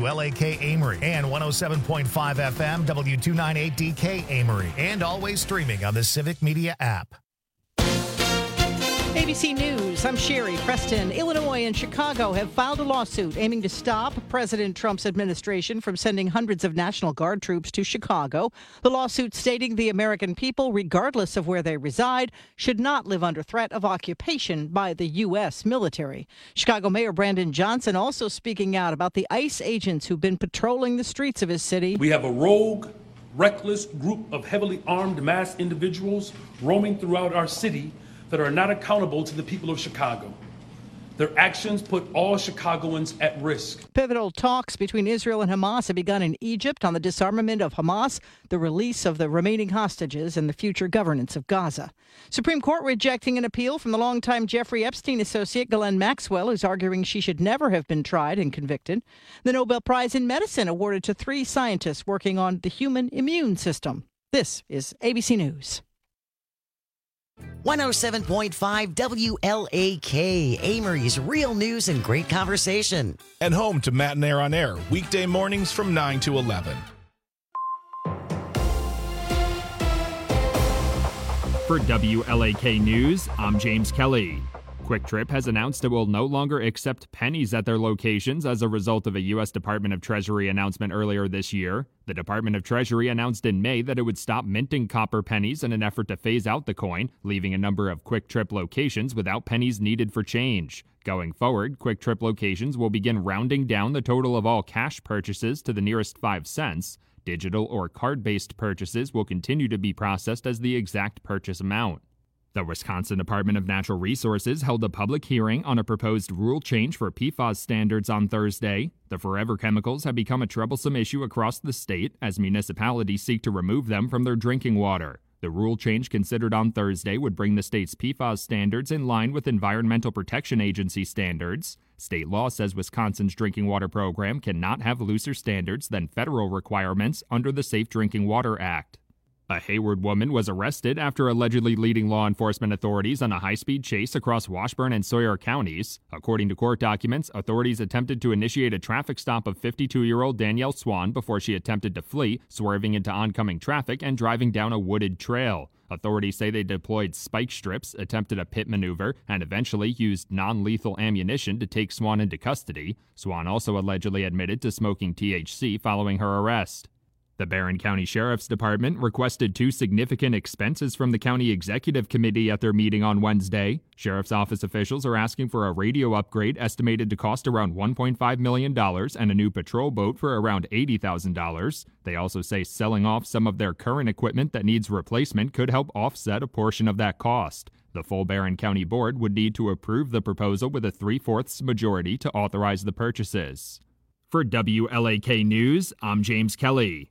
WLAK Amory and 107.5 FM W298DK Amory, and always streaming on the Civic Media app. ABC News, I'm Sherry Preston. Illinois and Chicago have filed a lawsuit aiming to stop President Trump's administration from sending hundreds of National Guard troops to Chicago. The lawsuit stating the American people, regardless of where they reside, should not live under threat of occupation by the U.S. military. Chicago Mayor Brandon Johnson also speaking out about the ICE agents who've been patrolling the streets of his city. We have a rogue, reckless group of heavily armed mass individuals roaming throughout our city that are not accountable to the people of Chicago. Their actions put all Chicagoans at risk. Pivotal talks between Israel and Hamas have begun in Egypt on the disarmament of Hamas, the release of the remaining hostages, and the future governance of Gaza. Supreme Court rejecting an appeal from the longtime Jeffrey Epstein associate Ghislaine Maxwell, who's arguing she should never have been tried and convicted. The Nobel Prize in Medicine awarded to 3 scientists working on the human immune system. This is ABC News. 107.5 WLAK, Amory's real news and great conversation. And home to Matt and Air on Air, weekday mornings from 9 to 11. For WLAK News, I'm James Kelly. Quick Trip has announced it will no longer accept pennies at their locations as a result of a U.S. Department of Treasury announcement earlier this year. The Department of Treasury announced in May that it would stop minting copper pennies in an effort to phase out the coin, leaving a number of Quick Trip locations without pennies needed for change. Going forward, Quick Trip locations will begin rounding down the total of all cash purchases to the nearest 5 cents. Digital or card-based purchases will continue to be processed as the exact purchase amount. The Wisconsin Department of Natural Resources held a public hearing on a proposed rule change for PFAS standards on Thursday. The forever chemicals have become a troublesome issue across the state as municipalities seek to remove them from their drinking water. The rule change considered on Thursday would bring the state's PFAS standards in line with Environmental Protection Agency standards. State law says Wisconsin's drinking water program cannot have looser standards than federal requirements under the Safe Drinking Water Act. A Hayward woman was arrested after allegedly leading law enforcement authorities on a high-speed chase across Washburn and Sawyer counties. According to court documents, authorities attempted to initiate a traffic stop of 52-year-old Danielle Swan before she attempted to flee, swerving into oncoming traffic and driving down a wooded trail. Authorities say they deployed spike strips, attempted a pit maneuver, and eventually used non-lethal ammunition to take Swan into custody. Swan also allegedly admitted to smoking THC following her arrest. The Barron County Sheriff's Department requested 2 significant expenses from the County Executive Committee at their meeting on Wednesday. Sheriff's Office officials are asking for a radio upgrade estimated to cost around $1.5 million and a new patrol boat for around $80,000. They also say selling off some of their current equipment that needs replacement could help offset a portion of that cost. The full Barron County Board would need to approve the proposal with a 3/4 majority to authorize the purchases. For WLAK News, I'm James Kelly.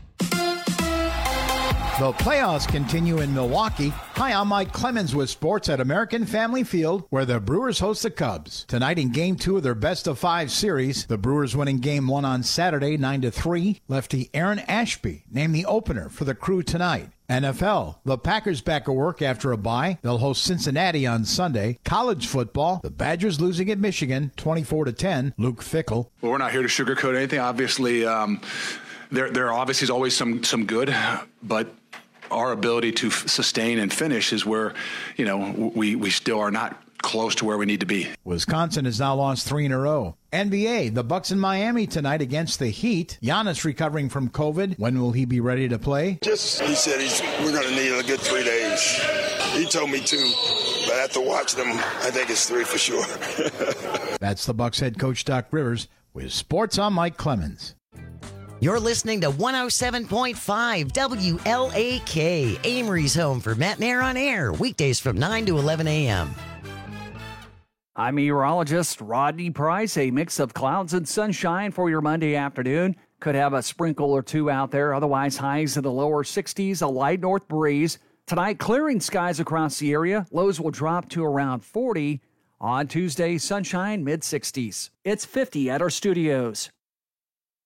The playoffs continue in Milwaukee. Hi, I'm Mike Clemens with sports at American Family Field, where the Brewers host the Cubs. Tonight in Game 2 of their best-of-5 series, the Brewers winning Game 1 on Saturday, 9-3. Lefty Aaron Ashby named the opener for the Crew tonight. NFL, the Packers back at work after a bye. They'll host Cincinnati on Sunday. College football, the Badgers losing at Michigan, 24-10. Luke Fickell. Well, we're not here to sugarcoat anything. Obviously, there obviously is always some good, but our ability to sustain and finish is where, we still are not close to where we need to be. Wisconsin has now lost 3 in a row. NBA, the Bucks in Miami tonight against the Heat. Giannis recovering from COVID. When will he be ready to play? He said we're going to need a good 3 days. He told me 2, but after watching him, I think it's 3 for sure. That's the Bucks head coach Doc Rivers. With sports, I'm Mike Clemens. You're listening to 107.5 WLAK, Amory's home for Matt and Air on Air, weekdays from 9 to 11 a.m. I'm meteorologist Rodney Price. A mix of clouds and sunshine for your Monday afternoon. Could have a sprinkle or 2 out there. Otherwise, highs in the lower 60s, a light north breeze. Tonight, clearing skies across the area. Lows will drop to around 40. On Tuesday, sunshine, mid-60s. It's 50 at our studios.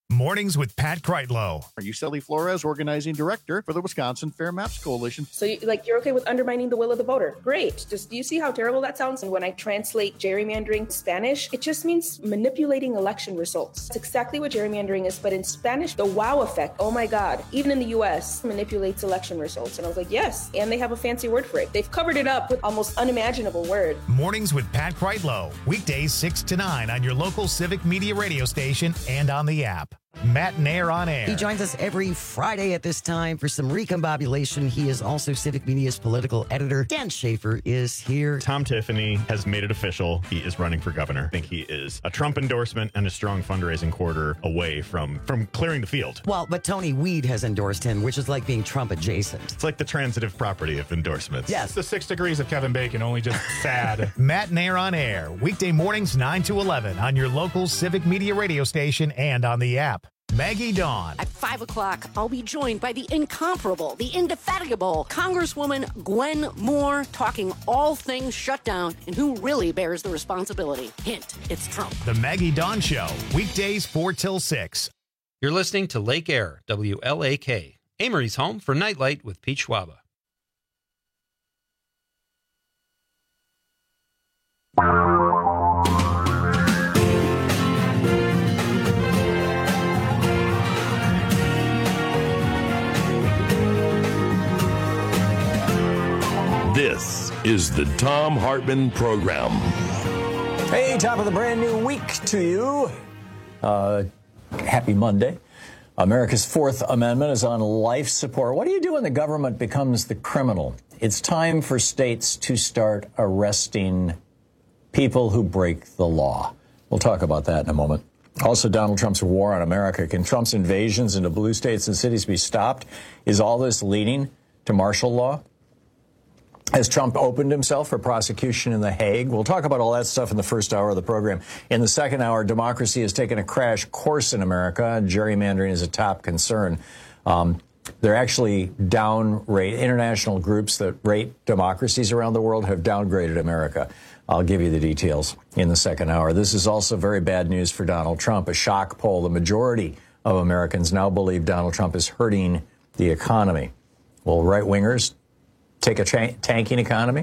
Mornings with Pat Kreitlow. Are you Sally Flores, organizing director for the Wisconsin Fair Maps Coalition? So you're okay with undermining the will of the voter. Great. Just do you see how terrible that sounds? And when I translate gerrymandering Spanish, it just means manipulating election results. It's exactly what gerrymandering is, but in Spanish, the wow effect, oh my God, even in the US, manipulates election results. And I was like, yes, and they have a fancy word for it. They've covered it up with almost unimaginable word. Mornings with Pat Kreitlow. Weekdays 6 to 9 on your local Civic Media radio station and on the app. Matt Nair on Air. He joins us every Friday at this time for some recombobulation. He is also Civic Media's political editor. Dan Schaefer is here. Tom Tiffany has made it official. He is running for governor. I think he is a Trump endorsement and a strong fundraising quarter away from clearing the field. Well, but Tony Weed has endorsed him, which is like being Trump adjacent. It's like the transitive property of endorsements. Yes. It's the 6 degrees of Kevin Bacon, only just sad. Matt Nair on Air. Weekday mornings 9 to 11 on your local Civic Media radio station and on the app. Maggie Dawn. At 5 o'clock, I'll be joined by the incomparable, the indefatigable Congresswoman Gwen Moore, talking all things shutdown and who really bears the responsibility. Hint, it's Trump. The Maggie Dawn Show, weekdays 4 till 6. You're listening to Lake Air, WLAK, Amory's home for Nightlight with Pete Schwaba. This is the Thom Hartmann Program. Hey, top of the brand new week to you. Happy Monday. America's Fourth Amendment is on life support. What do you do when the government becomes the criminal? It's time for states to start arresting people who break the law. We'll talk about that in a moment. Also, Donald Trump's war on America. Can Trump's invasions into blue states and cities be stopped? Is all this leading to martial law? Has Trump opened himself for prosecution in The Hague? We'll talk about all that stuff in the first hour of the program. In the second hour, democracy has taken a crash course in America. Gerrymandering is a top concern. They're actually international groups that rate democracies around the world have downgraded America. I'll give you the details in the second hour. This is also very bad news for Donald Trump. A shock poll, the majority of Americans now believe Donald Trump is hurting the economy. Will right-wingers take a tanking economy?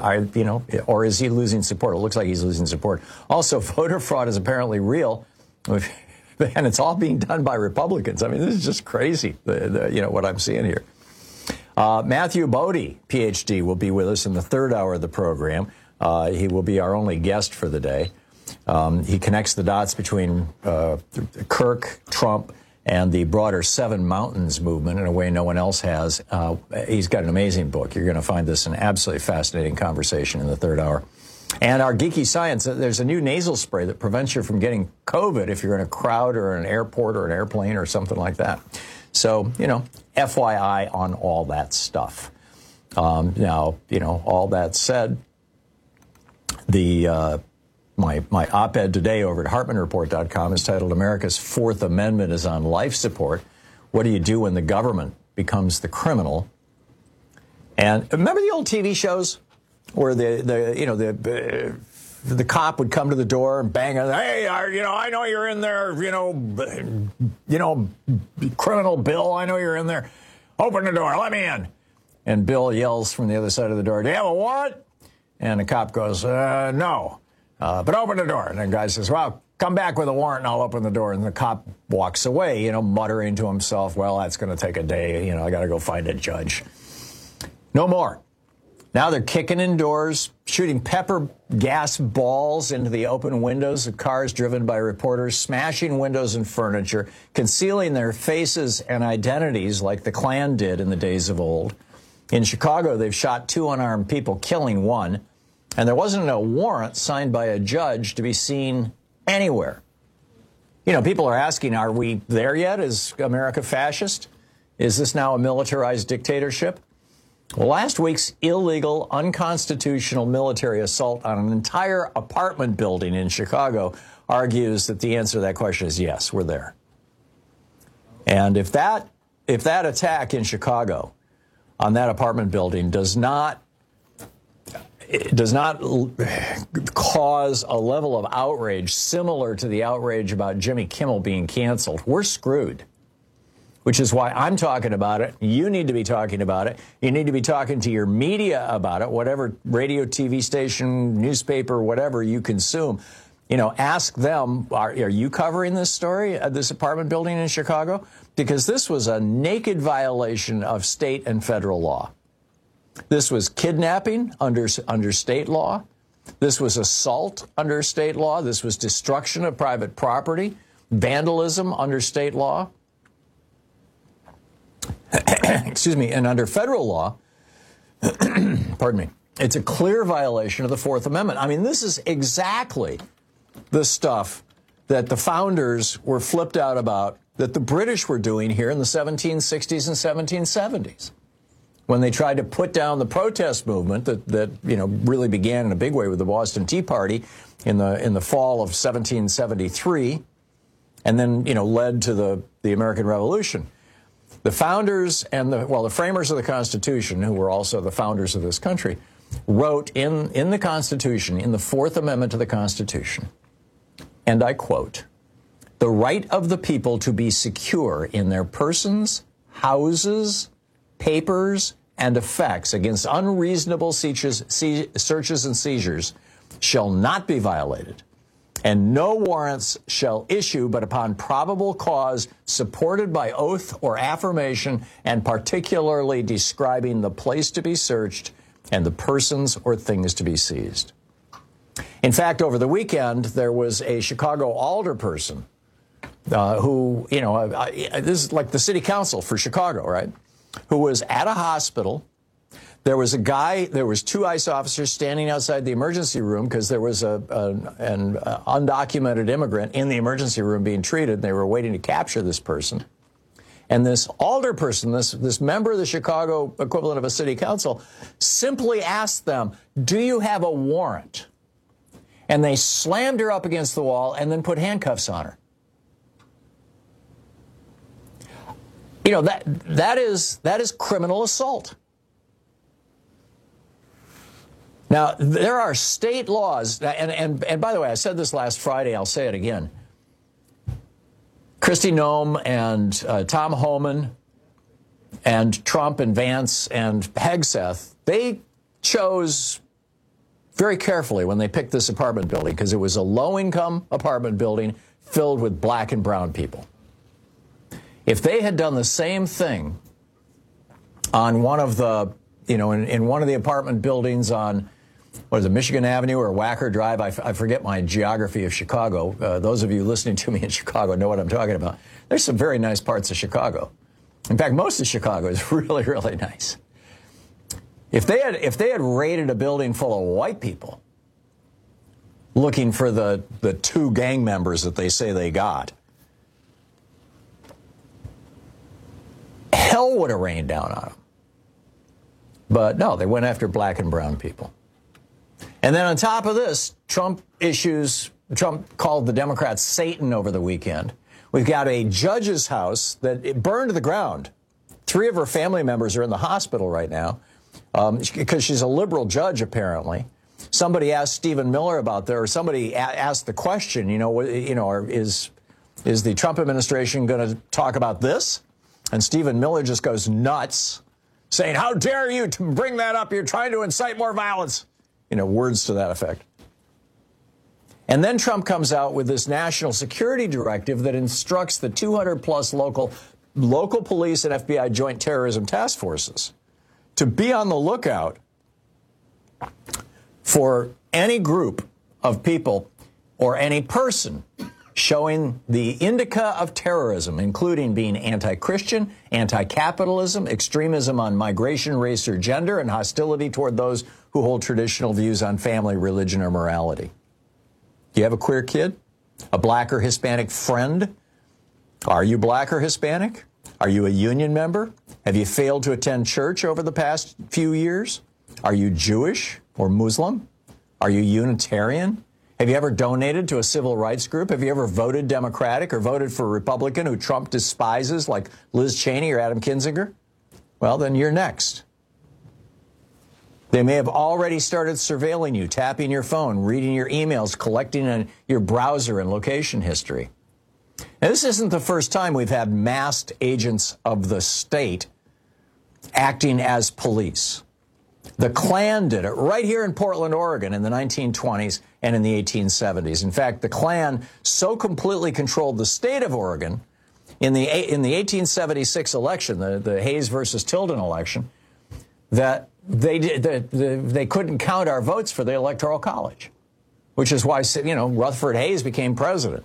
Or is he losing support? It looks like he's losing support. Also, voter fraud is apparently real, and it's all being done by Republicans. I mean, this is just crazy, what I'm seeing here. Matthew Bodie, Ph.D., will be with us in the third hour of the program. He will be our only guest for the day. He connects the dots between Kirk, Trump, and the broader Seven Mountains movement in a way no one else has. He's got an amazing book. You're going to find this an absolutely fascinating conversation in the third hour. And our geeky science, there's a new nasal spray that prevents you from getting COVID if you're in a crowd or an airport or an airplane or something like that. So, FYI on all that stuff. Now, all that said, My op-ed today over at HartmannReport.com is titled America's Fourth Amendment is on life support. What do you do when the government becomes the criminal? And remember the old TV shows where the cop would come to the door and bang on, hey, I know you're in there, criminal Bill, I know you're in there. Open the door, let me in. And Bill yells from the other side of the door, do you have a warrant? And the cop goes, no. But open the door. And the guy says, well, come back with a warrant and I'll open the door. And the cop walks away, muttering to himself, well, that's going to take a day. I got to go find a judge. No more. Now they're kicking in doors, shooting pepper gas balls into the open windows of cars driven by reporters, smashing windows and furniture, concealing their faces and identities like the Klan did in the days of old. In Chicago, they've shot 2 unarmed people, killing 1. And there wasn't a warrant signed by a judge to be seen anywhere. People are asking, are we there yet? Is America fascist? Is this now a militarized dictatorship? Well, last week's illegal, unconstitutional military assault on an entire apartment building in Chicago argues that the answer to that question is yes, we're there. And if that attack in Chicago on that apartment building does not does not cause a level of outrage similar to the outrage about Jimmy Kimmel being canceled, we're screwed. Which is why I'm talking about it. You need to be talking about it. You need to be talking to your media about it, whatever radio, TV station, newspaper, whatever you consume. Ask them, are you covering this story at this apartment building in Chicago? Because this was a naked violation of state and federal law. This was kidnapping under state law. This was assault under state law. This was destruction of private property, vandalism under state law. Excuse me, and under federal law, pardon me, it's a clear violation of the Fourth Amendment. I mean, this is exactly the stuff that the founders were flipped out about, that the British were doing here in the 1760s and 1770s, when they tried to put down the protest movement that really began in a big way with the Boston Tea Party in the fall of 1773, and then led to the American Revolution. The founders and the framers of the Constitution, who were also the founders of this country, wrote in the Constitution, in the Fourth Amendment to the Constitution, and I quote, "The right of the people to be secure in their persons, houses, papers, and effects against unreasonable searches and seizures shall not be violated, and no warrants shall issue but upon probable cause supported by oath or affirmation, and particularly describing the place to be searched and the persons or things to be seized." In fact, over the weekend, there was a Chicago alderperson who, this is like the city council for Chicago, right? Who was at a hospital. There was two ICE officers standing outside the emergency room because there was an undocumented immigrant in the emergency room being treated, and they were waiting to capture this person. And this alderperson, this member of the Chicago equivalent of a city council, simply asked them, "Do you have a warrant?" And they slammed her up against the wall and then put handcuffs on her. That is criminal assault. Now, there are state laws, and by the way, I said this last Friday, I'll say it again. Kristi Noem and Tom Homan and Trump and Vance and Hegseth, they chose very carefully when they picked this apartment building, because it was a low-income apartment building filled with black and brown people. If they had done the same thing on one of the, in one of the apartment buildings on, what is it, Michigan Avenue or Wacker Drive? I forget my geography of Chicago. Those of you listening to me in Chicago know what I'm talking about. There's some very nice parts of Chicago. In fact, most of Chicago is really, really nice. If they had raided a building full of white people looking for the two gang members that they say they got, hell would have rained down on them. But no, they went after black and brown people. And then on top of this, Trump called the Democrats Satan over the weekend. We've got a judge's house that it burned to the ground. 3 of her family members are in the hospital right now because she's a liberal judge, apparently. Somebody asked Stephen Miller about that, or somebody asked the question, is the Trump administration going to talk about this? And Stephen Miller just goes nuts, saying, "How dare you to bring that up? You're trying to incite more violence." Words to that effect. And then Trump comes out with this national security directive that instructs the 200-plus local police and FBI joint terrorism task forces to be on the lookout for any group of people or any person showing the indica of terrorism, including being anti-Christian, anti-capitalism, extremism on migration, race, or gender, and hostility toward those who hold traditional views on family, religion, or morality. Do you have a queer kid? A black or Hispanic friend? Are you black or Hispanic? Are you a union member? Have you failed to attend church over the past few years? Are you Jewish or Muslim? Are you Unitarian? Have you ever donated to a civil rights group? Have you ever voted Democratic or voted for a Republican who Trump despises, like Liz Cheney or Adam Kinzinger? Well, then you're next. They may have already started surveilling you, tapping your phone, reading your emails, collecting your browser and location history. Now, this isn't the first time we've had masked agents of the state acting as police. The Klan did it right here in Portland, Oregon in the 1920s and in the 1870s. In fact, the Klan so completely controlled the state of Oregon in the 1876 election, the Hayes versus Tilden election, that they couldn't count our votes for the Electoral College, which is why, Rutherford Hayes became president.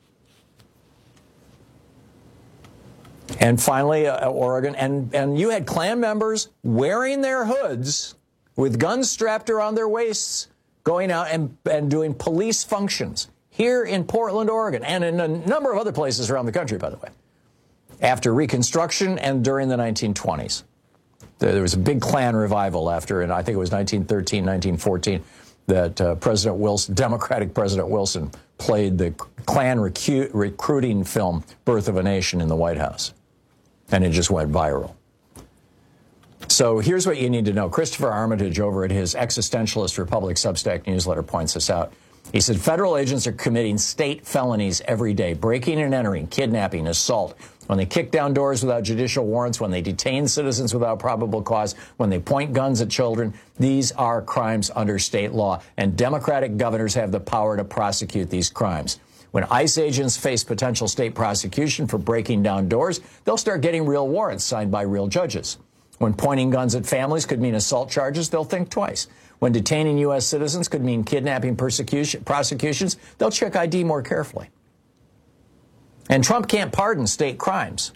And finally, Oregon, and you had Klan members wearing their hoods with guns strapped around their waists, going out and doing police functions here in Portland, Oregon, and in a number of other places around the country, by the way, after Reconstruction and during the 1920s. There was a big Klan revival after, and I think it was 1913, 1914, that President Wilson, Democratic President Wilson, played the Klan recruiting film, Birth of a Nation, in the White House. And it just went viral. So here's what you need to know. Christopher Armitage over at his Existentialist Republic Substack newsletter points this out. He said, federal agents are committing state felonies every day, breaking and entering, kidnapping, assault, when they kick down doors without judicial warrants, when they detain citizens without probable cause, when they point guns at children. These are crimes under state law, and Democratic governors have the power to prosecute these crimes. When ICE agents face potential state prosecution for breaking down doors, they'll start getting real warrants signed by real judges. When pointing guns at families could mean assault charges, they'll think twice. When detaining U.S. citizens could mean kidnapping prosecutions, they'll check ID more carefully. And Trump can't pardon state crimes.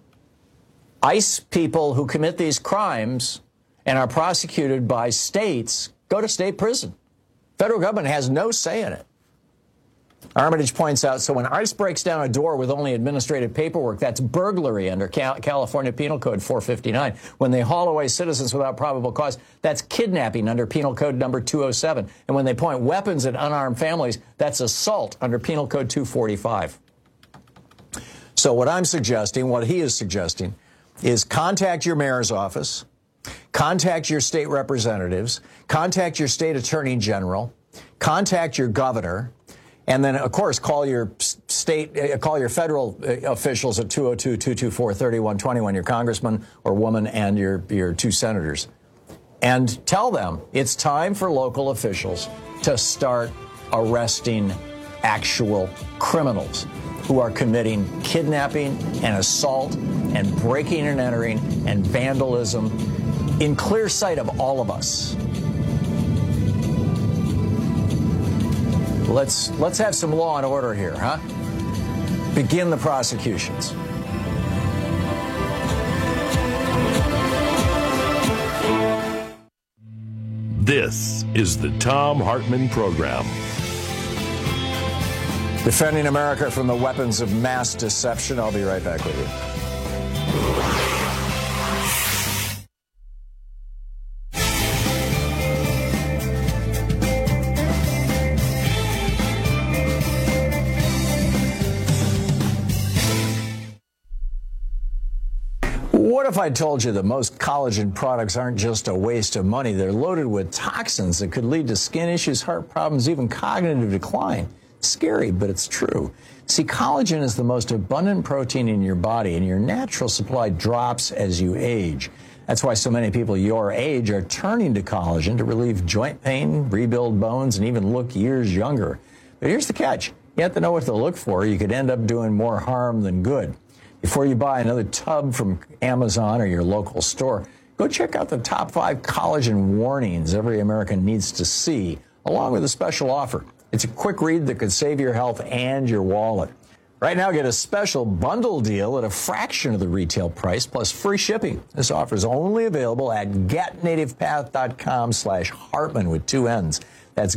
ICE people who commit these crimes and are prosecuted by states go to state prison. Federal government has no say in it. Armitage points out, so when ICE breaks down a door with only administrative paperwork, that's burglary under California Penal Code 459. When they haul away citizens without probable cause, that's kidnapping under Penal Code number 207. And when they point weapons at unarmed families, that's assault under Penal Code 245. So what I'm suggesting, what he is suggesting, is contact your mayor's office, contact your state representatives, contact your state attorney general, contact your governor, and then, of course, call your federal officials at 202-224-3121, your congressman or woman and your two senators, and tell them it's time for local officials to start arresting actual criminals who are committing kidnapping and assault and breaking and entering and vandalism in clear sight of all of us. Let's have some law and order here, huh? Begin the prosecutions. This is the Thom Hartmann Program. Defending America from the weapons of mass deception. I'll be right back with you. What if I told you that most collagen products aren't just a waste of money? They're loaded with toxins that could lead to skin issues, heart problems, even cognitive decline. It's scary, but it's true. See, collagen is the most abundant protein in your body, and your natural supply drops as you age. That's why so many people your age are turning to collagen to relieve joint pain, rebuild bones, and even look years younger. But here's the catch. You have to know what to look for. You could end up doing more harm than good. Before you buy another tub from Amazon or your local store, go check out the top 5 collagen warnings every American needs to see, along with a special offer. It's a quick read that could save your health and your wallet. Right now, get a special bundle deal at a fraction of the retail price, plus free shipping. This offer is only available at getnativepath.com/Hartmann with 2 N's. That's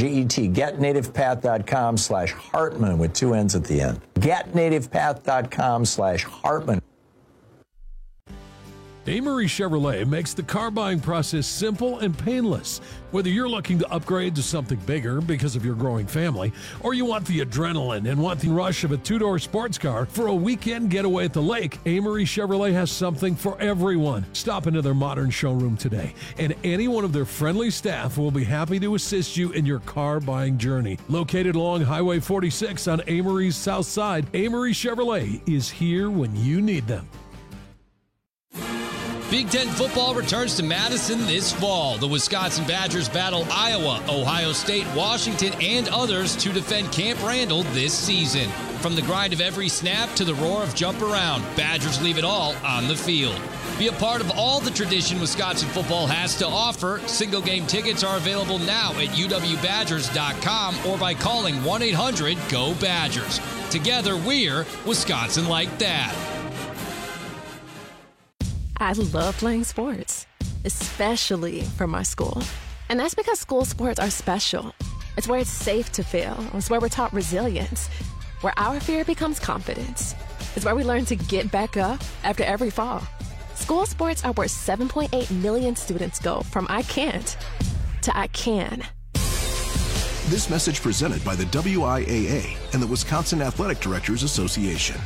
getnativepath.com/Hartmann with 2 N's at the end. Getnativepath.com/Hartmann. Amory Chevrolet makes the car buying process simple and painless. Whether you're looking to upgrade to something bigger because of your growing family, or you want the adrenaline and want the rush of a two-door sports car for a weekend getaway at the lake, Amory Chevrolet has something for everyone. Stop into their modern showroom today, and any one of their friendly staff will be happy to assist you in your car buying journey. Located along Highway 46 on Amory's south side, Amory Chevrolet is here when you need them. Big Ten football returns to Madison this fall. The Wisconsin Badgers battle Iowa, Ohio State, Washington, and others to defend Camp Randall this season. From the grind of every snap to the roar of jump around, Badgers leave it all on the field. Be a part of all the tradition Wisconsin football has to offer. Single game tickets are available now at uwbadgers.com or by calling 1-800-GO-BADGERS. Together, we're Wisconsin like that. I love playing sports, especially for my school. And that's because school sports are special. It's where it's safe to fail. It's where we're taught resilience, where our fear becomes confidence. It's where we learn to get back up after every fall. School sports are where 7.8 million students go from I can't to I can. This message presented by the WIAA and the Wisconsin Athletic Directors Association.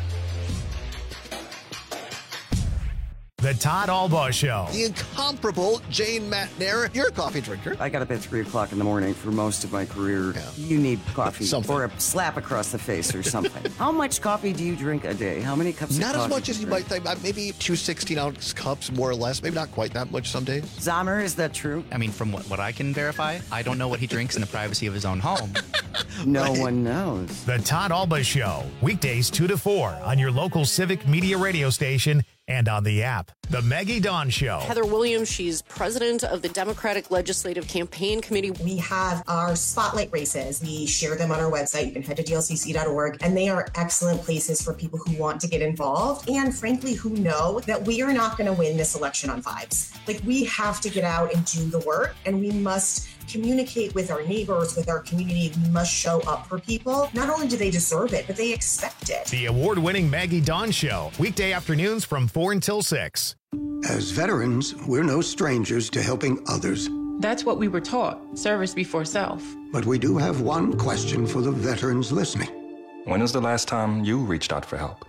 The Todd Albaugh Show. The incomparable Jane McNair. You're a coffee drinker. I got up at 3 o'clock in the morning for most of my career. Yeah. You need coffee or a slap across the face or something. How much coffee do you drink a day? How many cups of coffee? Not as much as you might think. Maybe 2 16-ounce cups, more or less. Maybe not quite that much some days. Zahmer, is that true? I mean, from what I can verify, I don't know what he drinks in the privacy of his own home. No one knows. The Todd Albaugh Show. Weekdays 2 to 4 on your local Civic Media radio station and on the app. The Maggie Dawn Show. Heather Williams, she's president of the Democratic Legislative Campaign Committee. We have our spotlight races. We share them on our website. You can head to dlcc.org, and they are excellent places for people who want to get involved and, frankly, who know that we are not going to win this election on vibes. Like, we have to get out and do the work, and we must communicate with our neighbors, with our community. We must show up for people. Not only do they deserve it, but they expect it. The award-winning Maggie Dawn Show. Weekday afternoons from 4 until 6. As veterans, we're no strangers to helping others. That's what we were taught, service before self. But we do have one question for the veterans listening. When was the last time you reached out for help?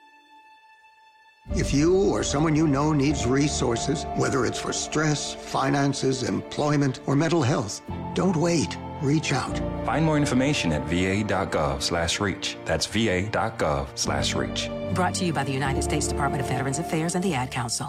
If you or someone you know needs resources, whether it's for stress, finances, employment, or mental health, don't wait. Reach out. Find more information at va.gov/reach. That's va.gov/reach. Brought to you by the United States Department of Veterans Affairs and the Ad Council.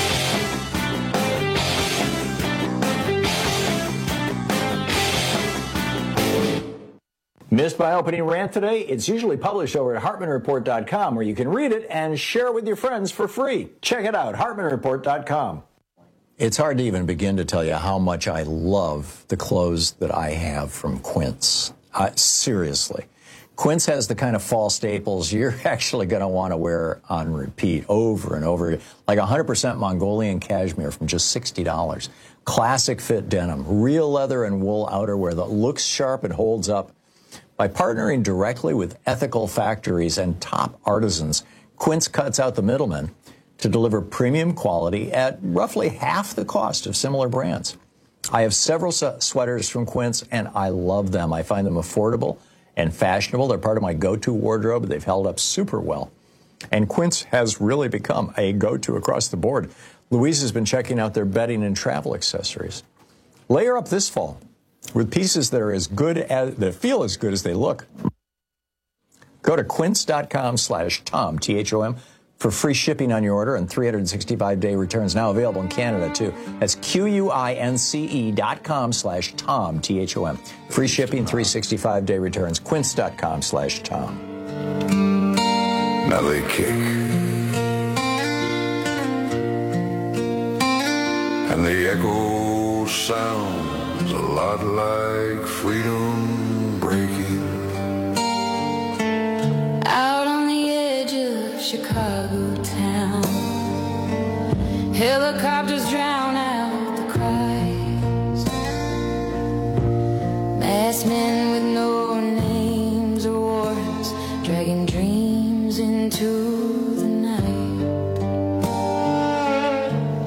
Missed my opening rant today? It's usually published over at HartmanReport.com, where you can read it and share it with your friends for free. Check it out, HartmanReport.com. It's hard to even begin to tell you how much I love the clothes that I have from Quince. Seriously. Quince has the kind of fall staples you're actually going to want to wear on repeat over and over again. Like 100% Mongolian cashmere from just $60. Classic fit denim, real leather and wool outerwear that looks sharp and holds up. By partnering directly with ethical factories and top artisans, Quince cuts out the middlemen to deliver premium quality at roughly half the cost of similar brands. I have several sweaters from Quince, and I love them. I find them affordable and fashionable. They're part of my go-to wardrobe. They've held up super well. And Quince has really become a go-to across the board. Louise has been checking out their bedding and travel accessories. Layer up this fall with pieces that are that feel as good as they look. Go to quince.com/Tom, T-H-O-M, for free shipping on your order and 365-day returns, now available in Canada, too. That's QUINCE.com/Tom, T-H-O-M. Free shipping, 365-day returns, quince.com/Tom. Now they kick. And the echo sounds a lot like freedom breaking. Out on the edge of Chicago town, helicopters drown out the cries. Masked men with no names or warrants, dragging dreams into the night.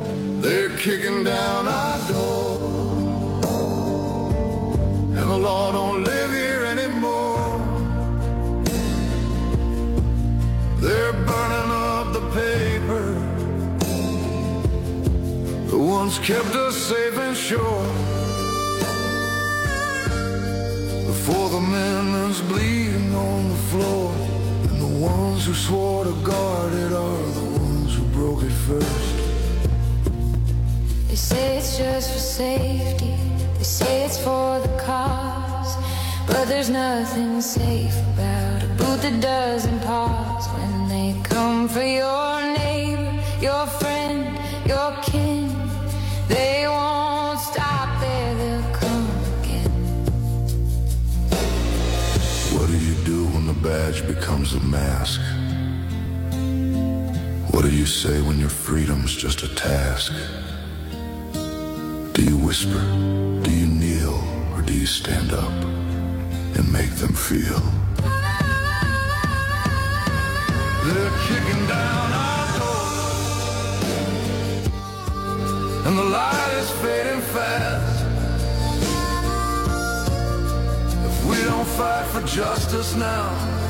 once kept us safe and sure. Before the man that's bleeding on the floor, and the ones who swore to guard it are the ones who broke it first. They say it's just for safety, they say it's for the cause, but there's nothing safe about a boot that doesn't pause. When they come for your neighbor, your friend, your kin, they won't stop there, they'll come again. What do you do when the badge becomes a mask? What do you say when your freedom's just a task? Do you whisper? Do you kneel? Or do you stand up and make them feel? They're kicking down our door, and the light is fading fast. If we don't fight for justice now,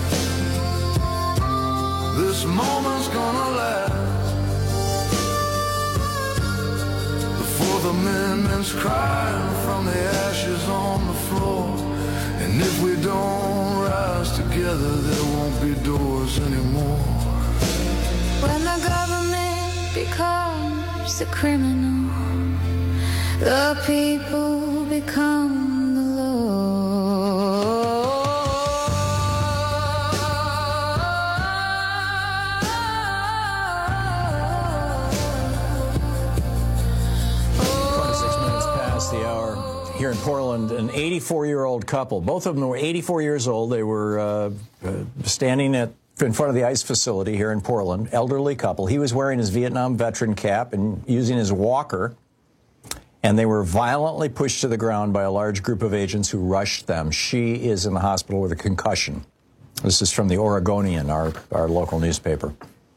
this moment's gonna last. Before the amendments crying from the ashes on the floor, and if we don't rise together, there won't be doors anymore. When the government becomes the criminal, the people become the law. Here in Portland, an 84-year-old couple. Both of them were 84 years old. They were standing in front of the ICE facility here in Portland, elderly couple. He was wearing his Vietnam veteran cap and using his walker, and they were violently pushed to the ground by a large group of agents who rushed them. She is in the hospital with a concussion. This is from the Oregonian, our local newspaper.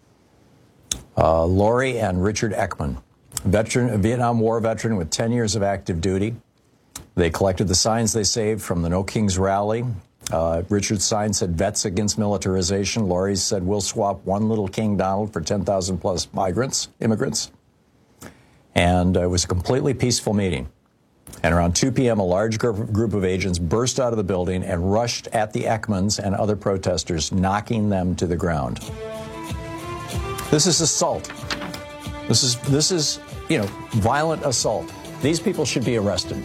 Lori and Richard Ekman, a Vietnam War veteran with 10 years of active duty. They collected the signs they saved from the No Kings rally. Richard's sign said, "Vets against militarization." Laurie's said, "We'll swap one little King Donald for 10,000 plus immigrants." And it was a completely peaceful meeting. And around 2 p.m., a large group of agents burst out of the building and rushed at the Ekmans and other protesters, knocking them to the ground. This is assault. This is, violent assault. These people should be arrested.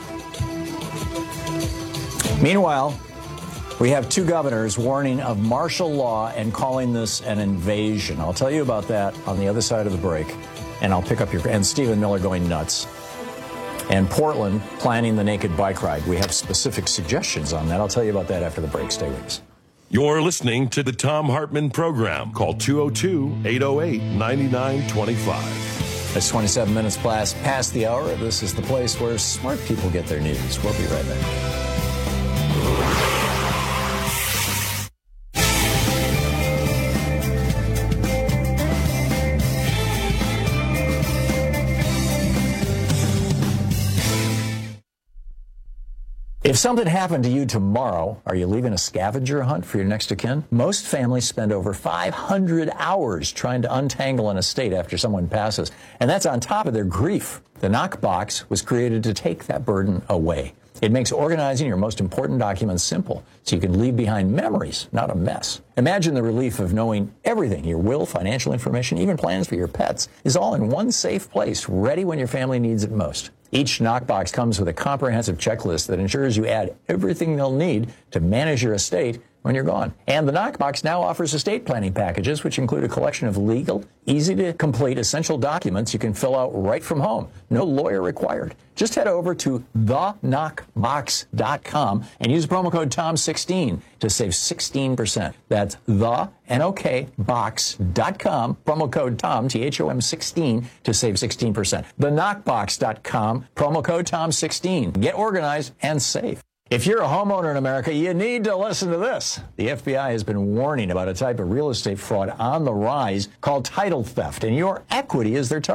Meanwhile, we have 2 governors warning of martial law and calling this an invasion. I'll tell you about that on the other side of the break. And I'll pick up and Stephen Miller going nuts. And Portland planning the naked bike ride. We have specific suggestions on that. I'll tell you about that after the break. Stay with us. You're listening to the Thom Hartmann Program. Call 202-808-9925. It's 27 minutes past the hour. This is the place where smart people get their news. We'll be right back. If something happened to you tomorrow, are you leaving a scavenger hunt for your next of kin? Most families spend over 500 hours trying to untangle an estate after someone passes, and that's on top of their grief. The Knockbox was created to take that burden away. It makes organizing your most important documents simple, so you can leave behind memories, not a mess. Imagine the relief of knowing everything, your will, financial information, even plans for your pets, is all in one safe place, ready when your family needs it most. Each Knockbox comes with a comprehensive checklist that ensures you add everything they'll need to manage your estate when you're gone. And the Knockbox now offers estate planning packages, which include a collection of legal, easy-to-complete essential documents you can fill out right from home. No lawyer required. Just head over to theknockbox.com and use promo code TOM16 to save 16%. That's theknockbox.com, promo code TOM, THOM 16, to save 16%. Theknockbox.com, promo code TOM16. Get organized and save. If you're a homeowner in America, you need to listen to this. The FBI has been warning about a type of real estate fraud on the rise called title theft, and your equity is their target.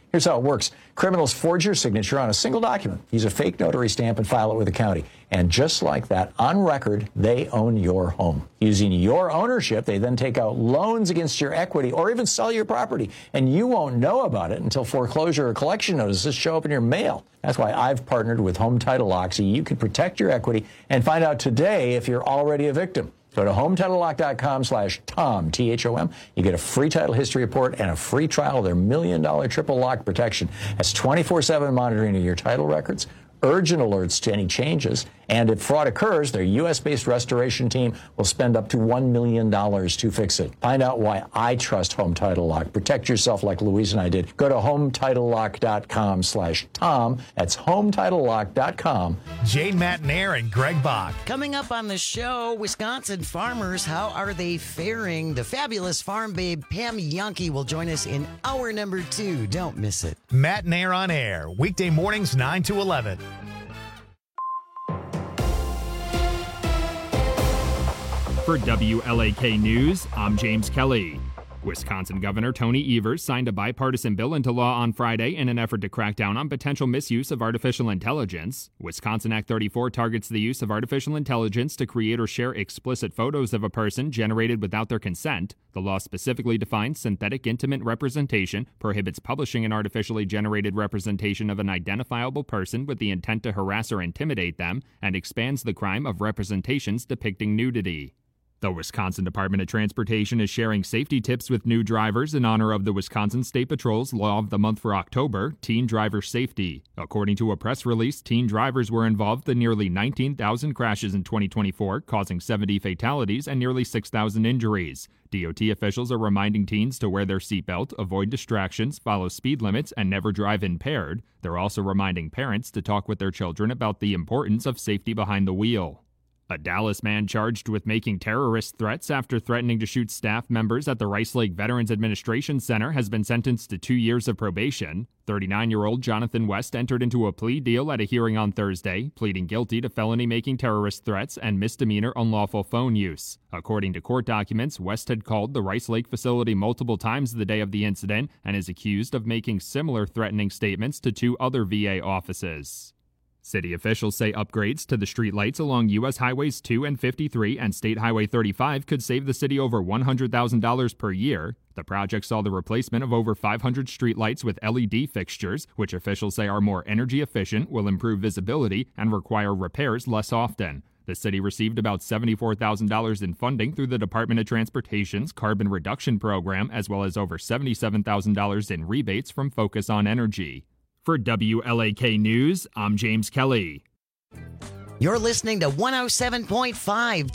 Here's how it works. Criminals forge your signature on a single document, use a fake notary stamp, and file it with the county. And just like that, on record, they own your home. Using your ownership, they then take out loans against your equity or even sell your property. And you won't know about it until foreclosure or collection notices show up in your mail. That's why I've partnered with Home Title Lock so you can protect your equity and find out today if you're already a victim. Go to HometitleLock.com/Tom, T-H-O-M. You get a free title history report and a free trial of their $1 million triple lock protection. That's 24/7 monitoring of your title records, urgent alerts to any changes, and if fraud occurs, their U.S.-based restoration team will spend up to $1 million to fix it. Find out why I trust Home Title Lock. Protect yourself like Louise and I did. Go to HometitleLock.com/Tom. That's HometitleLock.com. Jane Matnair and Greg Bach. Coming up on the show, Wisconsin farmers, how are they faring? The fabulous farm babe Pam Yonke will join us in hour number 2. Don't miss it. Matnair on air, weekday mornings 9 to 11. For WLAK News, I'm James Kelly. Wisconsin Governor Tony Evers signed a bipartisan bill into law on Friday in an effort to crack down on potential misuse of artificial intelligence. Wisconsin Act 34 targets the use of artificial intelligence to create or share explicit photos of a person generated without their consent. The law specifically defines synthetic intimate representation, prohibits publishing an artificially generated representation of an identifiable person with the intent to harass or intimidate them, and expands the crime of representations depicting nudity. The Wisconsin Department of Transportation is sharing safety tips with new drivers in honor of the Wisconsin State Patrol's Law of the Month for October, Teen Driver Safety. According to a press release, teen drivers were involved in nearly 19,000 crashes in 2024, causing 70 fatalities and nearly 6,000 injuries. DOT officials are reminding teens to wear their seatbelt, avoid distractions, follow speed limits, and never drive impaired. They're also reminding parents to talk with their children about the importance of safety behind the wheel. A Dallas man charged with making terrorist threats after threatening to shoot staff members at the Rice Lake Veterans Administration Center has been sentenced to 2 years of probation. 39-year-old Jonathan West entered into a plea deal at a hearing on Thursday, pleading guilty to felony making terrorist threats and misdemeanor unlawful phone use. According to court documents, West had called the Rice Lake facility multiple times the day of the incident and is accused of making similar threatening statements to 2 other VA offices. City officials say upgrades to the streetlights along U.S. Highways 2 and 53 and State Highway 35 could save the city over $100,000 per year. The project saw the replacement of over 500 streetlights with LED fixtures, which officials say are more energy efficient, will improve visibility, and require repairs less often. The city received about $74,000 in funding through the Department of Transportation's Carbon Reduction Program, as well as over $77,000 in rebates from Focus on Energy. For WLAK News, I'm James Kelly. You're listening to 107.5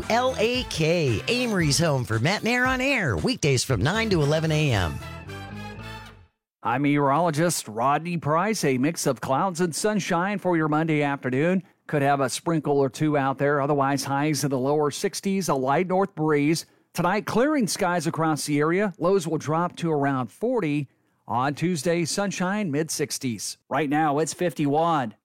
WLAK, Amory's home for Matnair on air, weekdays from 9 to 11 a.m. I'm meteorologist Rodney Price. A mix of clouds and sunshine for your Monday afternoon. Could have a sprinkle or two out there. Otherwise, highs in the lower 60s, a light north breeze. Tonight, clearing skies across the area. Lows will drop to around 40. On Tuesday, sunshine, mid-60s. Right now, it's 51.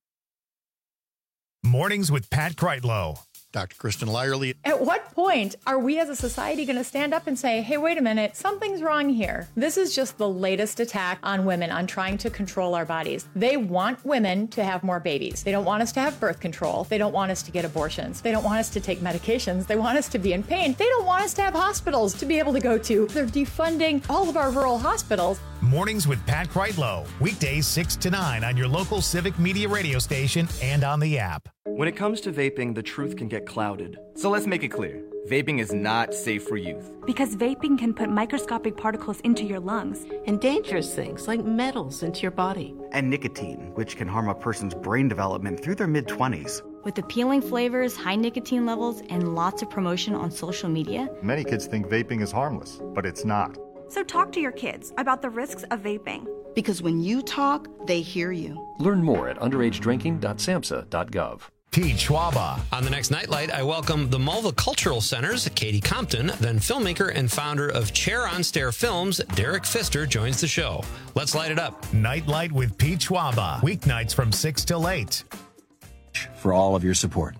Mornings with Pat Kreitlow. Dr. Kristen Lyerly. At what point are we as a society going to stand up and say, hey, wait a minute, something's wrong here? This is just the latest attack on women, on trying to control our bodies. They want women to have more babies. They don't want us to have birth control. They don't want us to get abortions. They don't want us to take medications. They want us to be in pain. They don't want us to have hospitals to be able to go to. They're defunding all of our rural hospitals. Mornings with Pat Kreitlow. Weekdays 6 to 9 on your local Civic Media radio station and on the app. When it comes to vaping, the truth can get clouded. So let's make it clear. Vaping is not safe for youth. Because vaping can put microscopic particles into your lungs. And dangerous things like metals into your body. And nicotine, which can harm a person's brain development through their mid-20s. With appealing flavors, high nicotine levels, and lots of promotion on social media. Many kids think vaping is harmless, but it's not. So talk to your kids about the risks of vaping. Because when you talk, they hear you. Learn more at underagedrinking.samhsa.gov. Pete Schwaba. On the next Nightlight, I welcome the Mulva Cultural Center's Katie Compton, then filmmaker and founder of Chair on Stair Films, Derek Pfister, joins the show. Let's light it up. Nightlight with Pete Schwaba. Weeknights from 6 till 8. For all of your support.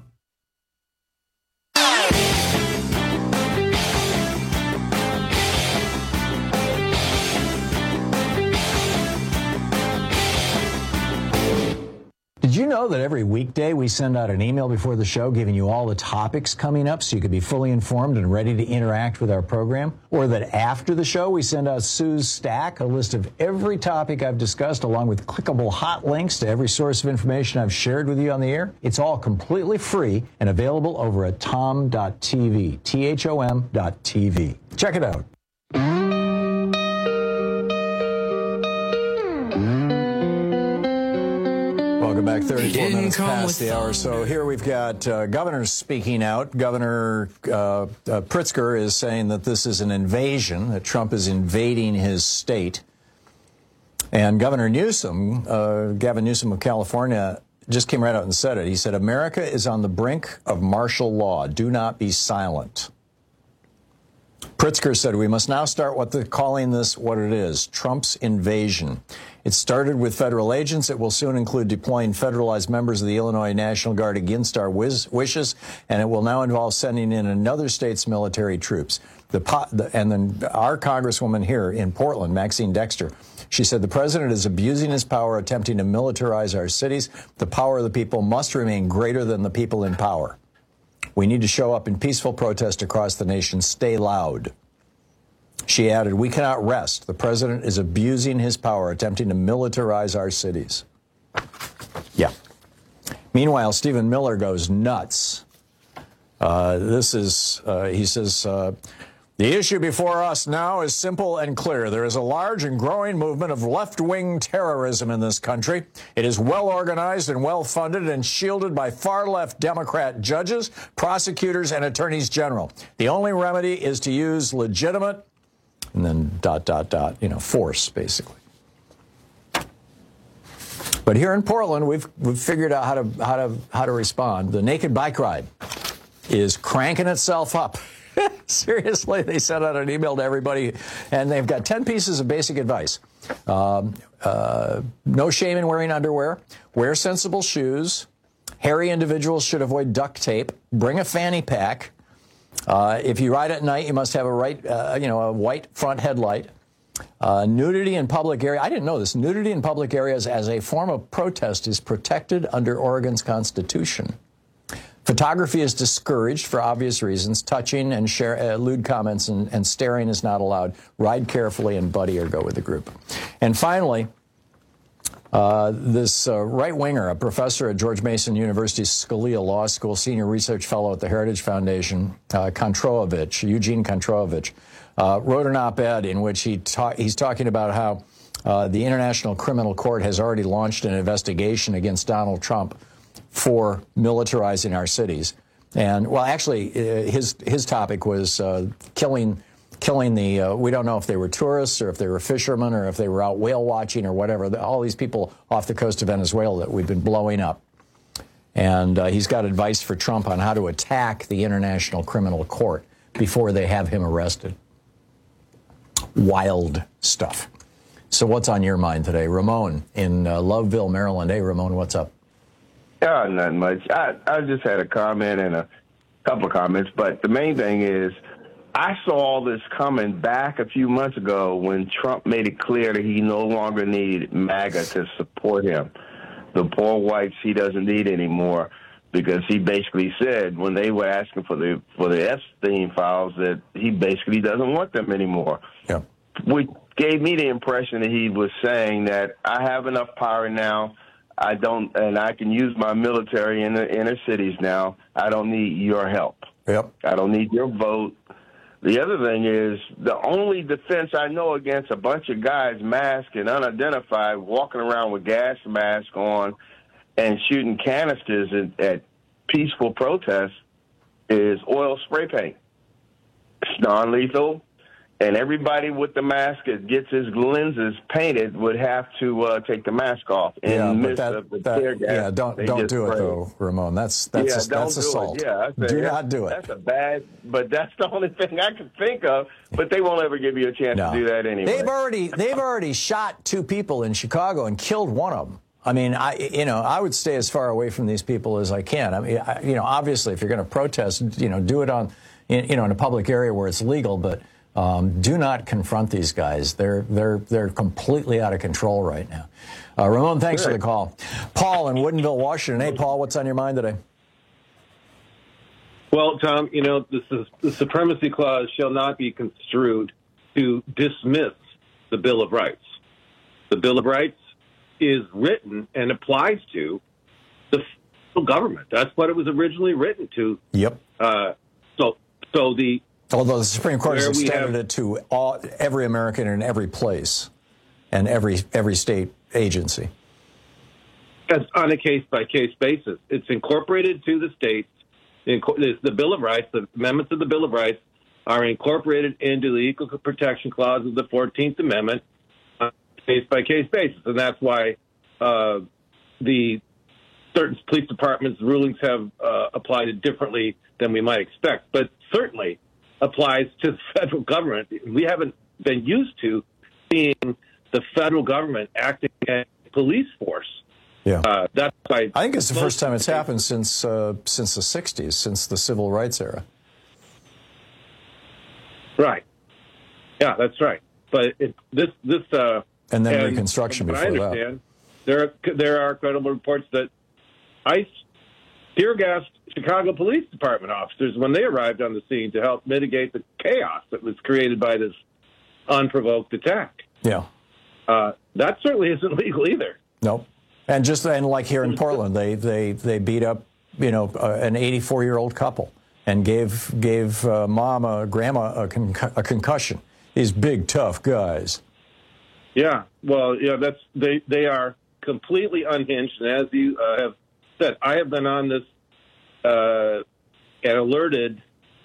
know that every weekday we send out an email before the show giving you all the topics coming up so you can be fully informed and ready to interact with our program? Or that after the show we send out Sue's Stack, a list of every topic I've discussed along with clickable hot links to every source of information I've shared with you on the air? It's all completely free and available over at tom.tv, THOM.tv. Check it out. Welcome back. 34 minutes past the hour. So here we've got governors speaking out. Governor Pritzker is saying that this is an invasion, that Trump is invading his state. And Governor Newsom, Gavin Newsom of California, just came right out and said it. He said, America is on the brink of martial law. Do not be silent. Pritzker said, we must now start calling this what it is, Trump's invasion. It started with federal agents. It will soon include deploying federalized members of the Illinois National Guard against our wishes, and it will now involve sending in another state's military troops. And then our congresswoman here in Portland, Maxine Dexter, she said the president is abusing his power, attempting to militarize our cities. The power of the people must remain greater than the people in power. We need to show up in peaceful protest across the nation. Stay loud. She added, we cannot rest. The president is abusing his power, attempting to militarize our cities. Yeah. Meanwhile, Stephen Miller goes nuts. He says, the issue before us now is simple and clear. There is a large and growing movement of left-wing terrorism in this country. It is well-organized and well-funded and shielded by far-left Democrat judges, prosecutors, and attorneys general. The only remedy is to use legitimate, and then ... force, basically. But here in Portland, we've figured out how to respond. The naked bike ride is cranking itself up. Seriously, they sent out an email to everybody, and they've got 10 pieces of basic advice. No shame in wearing underwear. Wear sensible shoes. Hairy individuals should avoid duct tape. Bring a fanny pack. If you ride at night, you must have a white front headlight. Nudity in public area. I didn't know this. Nudity in public areas as a form of protest is protected under Oregon's Constitution. Photography is discouraged for obvious reasons. Touching and lewd comments and staring is not allowed. Ride carefully and buddy or go with the group. And finally, this right-winger, a professor at George Mason University's Scalia Law School, senior research fellow at the Heritage Foundation, Eugene Kontrovich, wrote an op-ed in which he's talking about how the International Criminal Court has already launched an investigation against Donald Trump for militarizing our cities. And, well, actually, his topic was killing the, we don't know if they were tourists or if they were fishermen or if they were out whale watching or whatever, all these people off the coast of Venezuela that we've been blowing up. And he's got advice for Trump on how to attack the International Criminal Court before they have him arrested. Wild stuff. So what's on your mind today? Ramon in Loveville, Maryland. Hey, Ramon, what's up? Not much. I just had a comment and a couple of comments, but the main thing is I saw all this coming back a few months ago when Trump made it clear that he no longer needed MAGA to support him. The poor whites he doesn't need anymore because he basically said when they were asking for the Epstein files that he basically doesn't want them anymore. Yeah. Which gave me the impression that he was saying that I have enough power now. I can use my military in the inner cities now. I don't need your help. Yep. I don't need your vote. The other thing is the only defense I know against a bunch of guys masked and unidentified walking around with gas masks on and shooting canisters at peaceful protests is oil spray paint. It's non-lethal. And everybody with the mask that gets his lenses painted would have to take the mask off in the midst of the tear gas. Yeah, don't do it though, Ramon. That's assault. Yeah, do not do it. That's but that's the only thing I can think of. But they won't ever give you a chance to do that anyway. They've already shot 2 people in Chicago and killed one of them. I mean, I would stay as far away from these people as I can. I mean, obviously, if you're going to protest, do it on, in a public area where it's legal, but. Do not confront these guys. They're completely out of control right now. Ramon, thanks for the call. Paul in Woodinville, Washington. Hey, Paul, what's on your mind today? Well, Tom, the Supremacy Clause shall not be construed to dismiss the Bill of Rights. The Bill of Rights is written and applies to the federal government. That's what it was originally written to. Yep. Although the Supreme Court has extended it to every American in every place and every state agency. That's on a case-by-case basis. It's incorporated to the states. The Bill of Rights, the amendments of the Bill of Rights, are incorporated into the Equal Protection Clause of the 14th Amendment on a case-by-case basis. And that's why the certain police departments' rulings have applied it differently than we might expect. But certainly applies to the federal government. We haven't been used to seeing the federal government acting as a police force. Yeah, that's why I think it's the first time it's happened since the 60s, since the civil rights era. Right. Yeah, that's right. But and then Reconstruction before that. I understand, there are credible reports that ICE tear-gassed Chicago Police Department officers when they arrived on the scene to help mitigate the chaos that was created by this unprovoked attack. Yeah. That certainly isn't legal either. No. And like here in Portland, they beat up, an 84-year-old couple and gave grandma a concussion. These big, tough guys. Yeah. Well, they are completely unhinged. And as you have said, I have been on this and alerted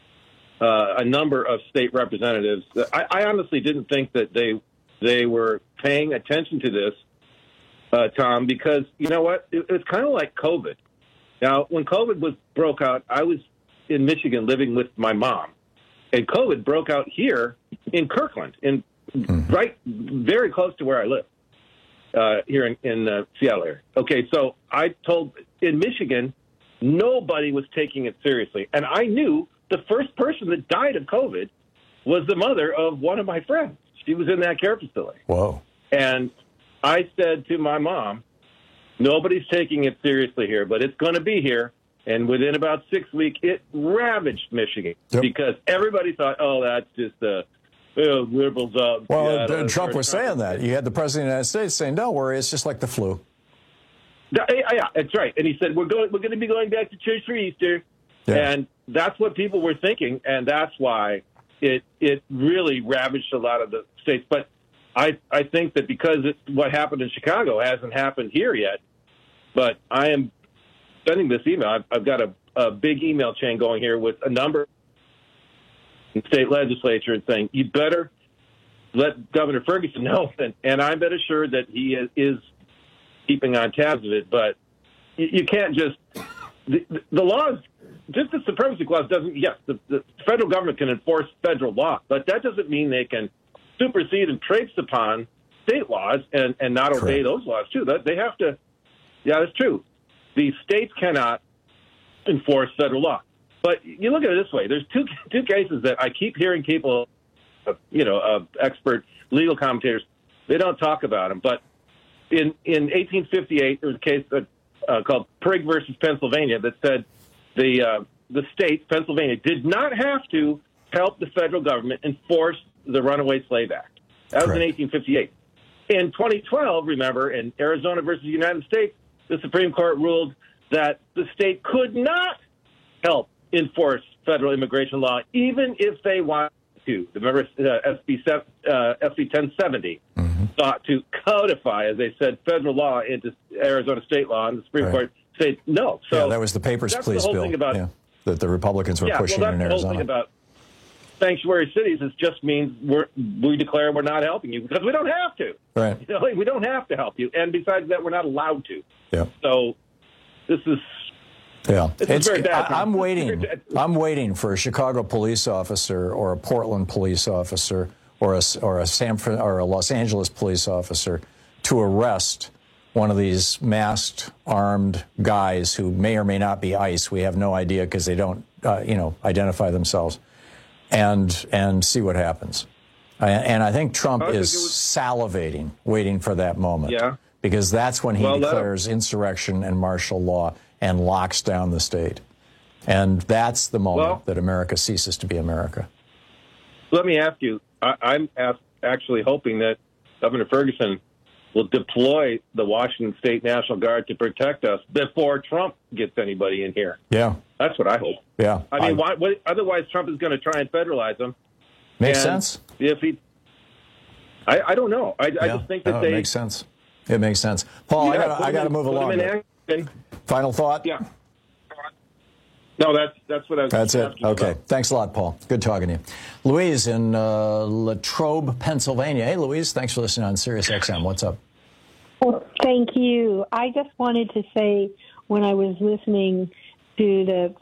a number of state representatives. I honestly didn't think that they were paying attention to this, Tom, because you know what? It's kind of like COVID. Now, when COVID broke out, I was in Michigan living with my mom, and COVID broke out here in Kirkland, right, very close to where I live, here in the Seattle area. Okay, so I told in Michigan, nobody was taking it seriously, and I knew the first person that died of COVID was the mother of one of my friends. She was in that care facility. Whoa! And I said to my mom, nobody's taking it seriously here, but it's going to be here. And within about 6 weeks, it ravaged Michigan because everybody thought, that's just liberals up. Well, Trump was saying that. You had the president of the United States saying, don't worry, it's just like the flu. Yeah, that's right. And he said, we're going to be going back to church for Easter. Yeah. And that's what people were thinking. And that's why it really ravaged a lot of the states. But I think that because what happened in Chicago hasn't happened here yet, but I am sending this email. I've got a big email chain going here with a number in state legislature and saying, you better let Governor Ferguson know. And I've been assured that he is keeping on tabs of it. But you can't just the laws, just the Supremacy Clause doesn't, yes, the federal government can enforce federal law, but that doesn't mean they can supersede and traipse upon state laws and not obey those laws, too. They have to, that's true. The states cannot enforce federal law. But you look at it this way. There's two cases that I keep hearing people, expert legal commentators, they don't talk about them. But in 1858, there was a case called Prigg versus Pennsylvania that said the state, Pennsylvania, did not have to help the federal government enforce the Runaway Slave Act. That was in 1858. In 2012, remember, in Arizona versus United States, the Supreme Court ruled that the state could not help enforce federal immigration law, even if they wanted to. Remember, SB 1070 sought to codify, as they said, federal law into Arizona state law, and the Supreme Court said no. So that was the Papers, Please bill that the Republicans were pushing in Arizona. The whole thing about sanctuary cities just means we declare we're not helping you because we don't have to. Right. We don't have to help you, and besides that, we're not allowed to. Yeah. So this is. Yeah, it's very bad. I'm waiting for a Chicago police officer or a Portland police officer or a Los Angeles police officer to arrest one of these masked, armed guys who may or may not be ICE. We have no idea because they don't, identify themselves, and see what happens. And I think Trump is salivating, waiting for that moment. Yeah. Because that's when he declares insurrection and martial law and locks down the state. And that's the moment that America ceases to be America. Let me ask you, I'm actually hoping that Governor Ferguson will deploy the Washington State National Guard to protect us before Trump gets anybody in here. Yeah. That's what I hope. Yeah. I mean, otherwise Trump is going to try and federalize them. Makes sense. If he, I don't know. I just think that it makes sense. It makes sense. Paul, I got to move along. Final thought? Yeah. No, that's what I was. That's it. Okay. About. Thanks a lot, Paul. Good talking to you. Louise in Latrobe, Pennsylvania. Hey, Louise. Thanks for listening on Sirius XM. What's up? Well, thank you. I just wanted to say when I was listening to the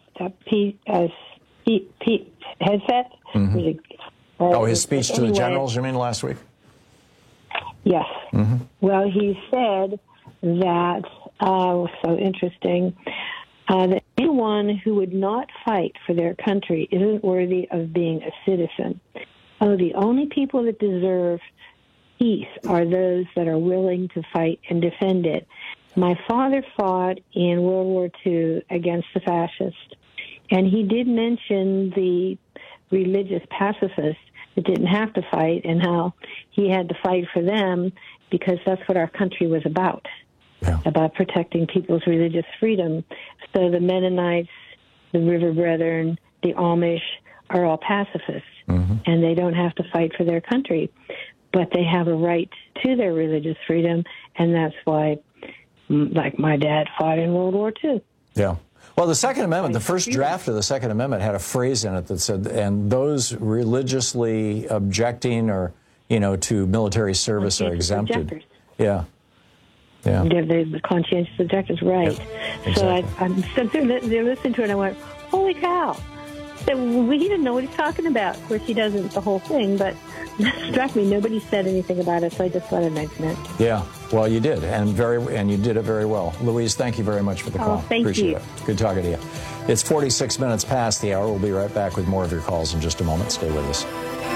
headset. Mm-hmm. His speech to the generals, you mean, last week? Yes. Mm-hmm. Well, he said that, so interesting, that anyone who would not fight for their country isn't worthy of being a citizen. The only people that deserve peace are those that are willing to fight and defend it. My father fought in World War II against the fascists, and he did mention the religious pacifists that didn't have to fight and how he had to fight for them because that's what our country was about, about protecting people's religious freedom. So the Mennonites, the River Brethren, the Amish are all pacifists, and they don't have to fight for their country, but they have a right to their religious freedom, and that's why, like my dad fought in World War II. Yeah. Well, the Second Amendment, the first draft of the Second Amendment had a phrase in it that said, and those religiously objecting or, to military service are exempted. Objectors. Yeah. Yeah. The conscientious objectors, right. Yep. Exactly. So they're listening to it, and I went, holy cow. So he didn't know what he's talking about. Of course, he doesn't the whole thing, but it struck me. Nobody said anything about it, so I just thought I'd mention it. Yeah, well, you did, and you did it very well. Louise, thank you very much for the call. Thank Appreciate you. it. Good talking to you. It's 46 minutes past the hour. We'll be right back with more of your calls in just a moment. Stay with us.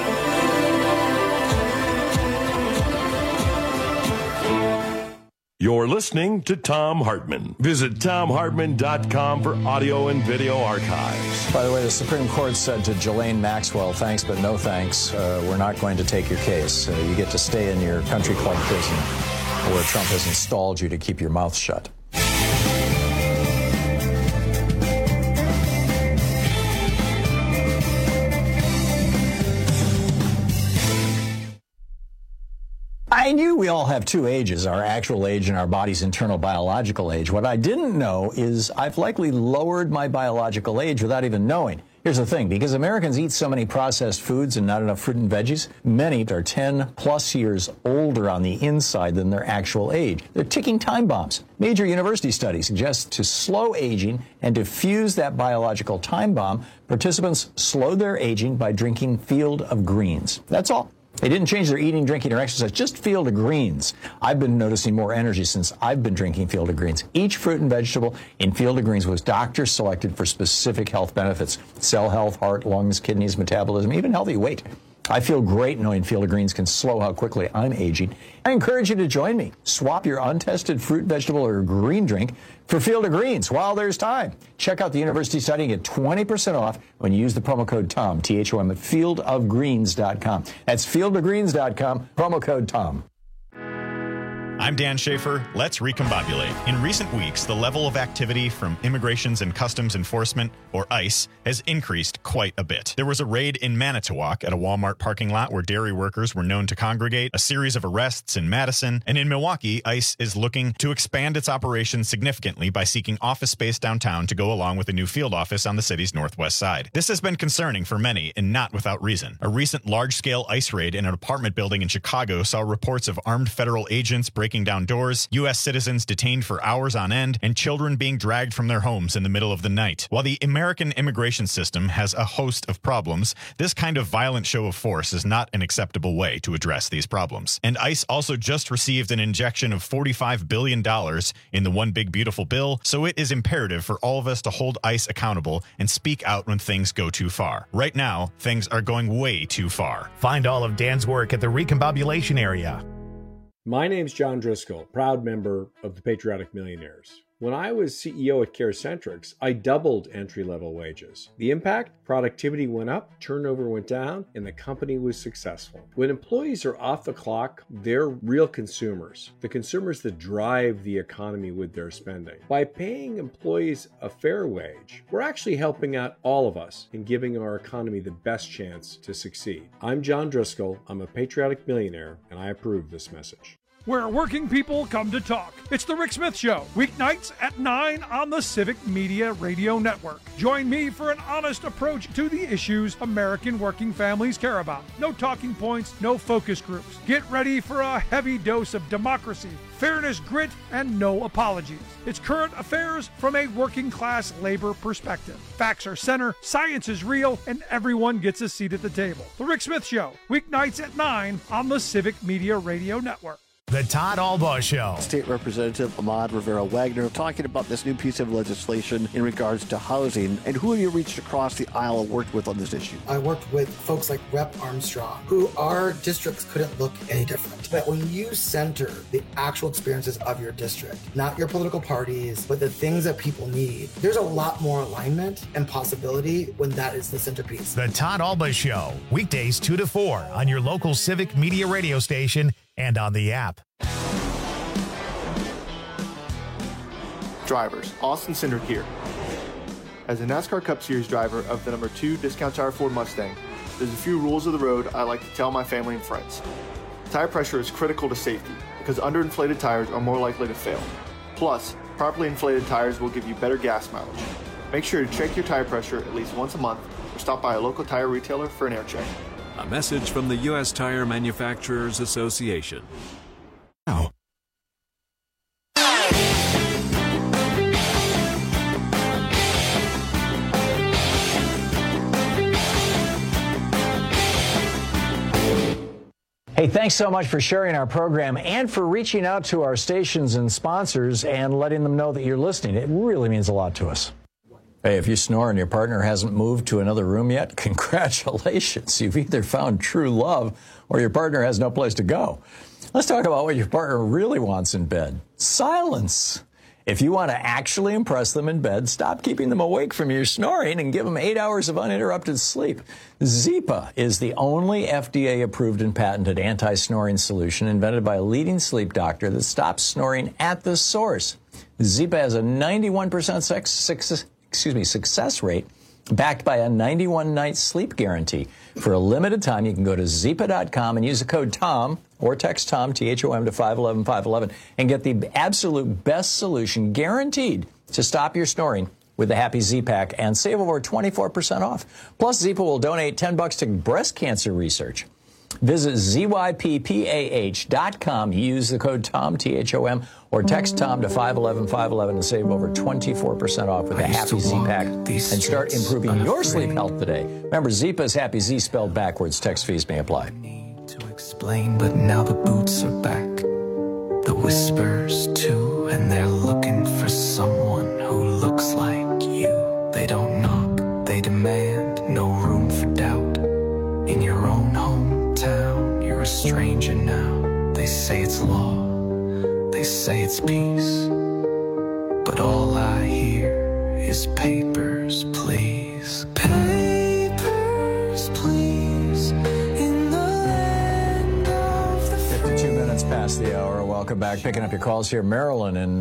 You're listening to Thom Hartmann. Visit ThomHartmann.com for audio and video archives. By the way, the Supreme Court said to Ghislaine Maxwell, thanks but no thanks. We're not going to take your case. You get to stay in your country club prison where Trump has installed you to keep your mouth shut. I knew we all have two ages, our actual age and our body's internal biological age. What I didn't know is I've likely lowered my biological age without even knowing. Here's the thing, because Americans eat so many processed foods and not enough fruit and veggies, many are 10 plus years older on the inside than their actual age. They're ticking time bombs. Major university studies suggest to slow aging and to fuse that biological time bomb, participants slowed their aging by drinking Field of Greens. That's all. They didn't change their eating, drinking, or exercise, just Field of Greens. I've been noticing more energy since I've been drinking Field of Greens. Each fruit and vegetable in Field of Greens was doctor selected for specific health benefits. Cell health, heart, lungs, kidneys, metabolism, even healthy weight. I feel great knowing Field of Greens can slow how quickly I'm aging. I encourage you to join me. Swap your untested fruit, vegetable, or green drink for Field of Greens while there's time. Check out the university study and get 20% off when you use the promo code TOM, T-H-O-M, at fieldofgreens.com. That's fieldofgreens.com, promo code TOM. I'm Dan Schaefer. Let's recombobulate. In recent weeks, the level of activity from Immigrations and Customs Enforcement, or ICE, has increased quite a bit. There was a raid in Manitowoc at a Walmart parking lot where dairy workers were known to congregate, a series of arrests in Madison, and in Milwaukee, ICE is looking to expand its operations significantly by seeking office space downtown to go along with a new field office on the city's northwest side. This has been concerning for many, and not without reason. A recent large-scale ICE raid in an apartment building in Chicago saw reports of armed federal agents breaking breaking down doors, U.S. citizens detained for hours on end, and children being dragged from their homes in the middle of the night. While the American immigration system has a host of problems, this kind of violent show of force is not an acceptable way to address these problems. And ICE also just received an injection of $45 billion in the One Big Beautiful Bill, so it is imperative for all of us to hold ICE accountable and speak out when things go too far. Right now, things are going way too far. Find all of Dan's work at the Recombobulation Area. My name's John Driscoll, proud member of the Patriotic Millionaires. When I was CEO at CareCentrix, I doubled entry-level wages. The impact? Productivity went up, turnover went down, and the company was successful. When employees are off the clock, they're real consumers, the consumers that drive the economy with their spending. By paying employees a fair wage, we're actually helping out all of us in giving our economy the best chance to succeed. I'm John Driscoll, I'm a patriotic millionaire, and I approve this message. Where working people come to talk. It's The Rick Smith Show, weeknights at 9 on the Civic Media Radio Network. Join me for an honest approach to the issues American working families care about. No talking points, no focus groups. Get ready for a heavy dose of democracy, fairness, grit, and no apologies. It's current affairs from a working class labor perspective. Facts are center, science is real, and everyone gets a seat at the table. The Rick Smith Show, weeknights at 9 on the Civic Media Radio Network. The Todd Albaugh Show. State Representative Ahmad Rivera-Wagner talking about this new piece of legislation in regards to housing, and who have you reached across the aisle and worked with on this issue? I worked with folks like Rep. Armstrong, who our districts couldn't look any different. But when you center the actual experiences of your district, not your political parties, but the things that people need, there's a lot more alignment and possibility when that is the centerpiece. The Todd Albaugh Show, weekdays 2 to 4 on your local Civic Media radio station and on the app. Drivers, Austin Cindric here. As a NASCAR Cup Series driver of the number 2 Discount Tire Ford Mustang, there's a few rules of the road I like to tell my family and friends. Tire pressure is critical to safety because underinflated tires are more likely to fail. Plus, properly inflated tires will give you better gas mileage. Make sure to check your tire pressure at least once a month or stop by a local tire retailer for an air check. A message from the U.S. Tire Manufacturers Association. Now. Hey, thanks so much for sharing our program and for reaching out to our stations and sponsors and letting them know that you're listening. It really means a lot to us. Hey, if you snore and your partner hasn't moved to another room yet, congratulations. You've either found true love or your partner has no place to go. Let's talk about what your partner really wants in bed. Silence. If you want to actually impress them in bed, stop keeping them awake from your snoring and give them 8 hours of uninterrupted sleep. Zypa is the only FDA-approved and patented anti-snoring solution invented by a leading sleep doctor that stops snoring at the source. Zypa has a 91% success rate, backed by a 91-night sleep guarantee. For a limited time, you can go to Zypa.com and use the code TOM or text TOM, T-H-O-M, to 511-511 and get the absolute best solution guaranteed to stop your snoring with the Happy Z-Pack and save over 24% off. Plus, Zypa will donate $10 to breast cancer research. Visit ZYPPAH.com. Use the code TOM, T-H-O-M, or text TOM to 511-511 and save over 24% off with the Happy Z-Pack and start improving your sleep health today. Remember, Zypa is Happy Z spelled backwards. Text fees may apply. To explain, but now the boots are back. The whispers too, and they're looking for someone who looks like you. They don't knock, they demand no room for doubt. In your own hometown, you're a stranger now. They say it's law, they say it's peace, but all I hear is papers, please. Papers, please. In the land of the 52 minutes past the hour. Welcome back. Picking up your calls here. Marilyn in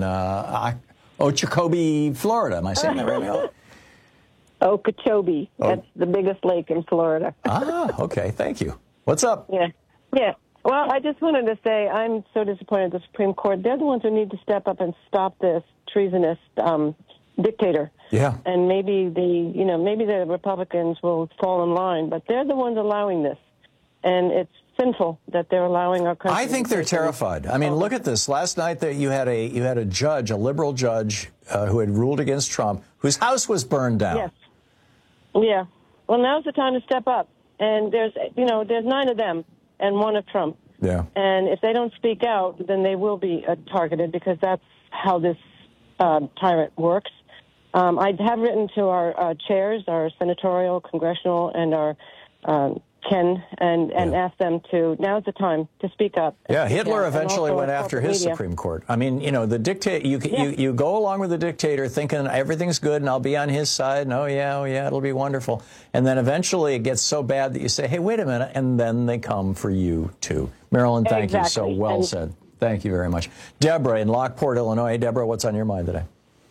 Okeechobee, Florida. Am I saying that right? Okeechobee. That's the biggest lake in Florida. Okay. Thank you. What's up? Yeah. Well, I just wanted to say I'm so disappointed the Supreme Court. They're the ones who need to step up and stop this treasonous dictator. Yeah. And maybe the Republicans will fall in line, but they're the ones allowing this. And it's sinful that they're allowing our country. I think they're terrified. I mean, look at this. Last night that you had a judge, a liberal judge, who had ruled against Trump, whose house was burned down. Yes. Yeah. Well, now's the time to step up. And there's 9 of them and 1 of Trump. Yeah. And if they don't speak out, then they will be targeted, because that's how this tyrant works. I have written to our chairs, our senatorial, congressional, and our Ken, and asked them to, now's the time to speak up. Yeah, Hitler eventually went after his Supreme Court. I mean, the dictator, you go along with the dictator thinking everything's good and I'll be on his side, and oh yeah, it'll be wonderful. And then eventually it gets so bad that you say, hey, wait a minute, and then they come for you too. Marilyn, thank you. So well said. Thank you very much. Deborah in Lockport, Illinois. Deborah, what's on your mind today?